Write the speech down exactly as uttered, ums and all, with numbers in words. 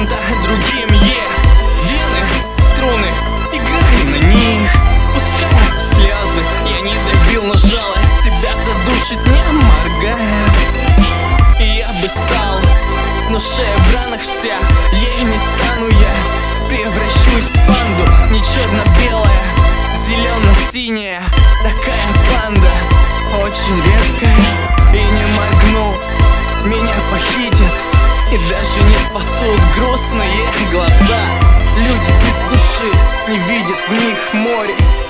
кем-то другим, е Вены, струны, играй на них. Пускай слезы, я не добил, но жалость тебя задушит, не моргая. И я бы стал, но шея в ранах вся, ей не стану я. Превращусь в панду, не черно-белая, зелено-синяя, такая панда, очень редкая. И не моргну, меня похитят и даже не спасут грустные глаза. Люди без души не видят в них море.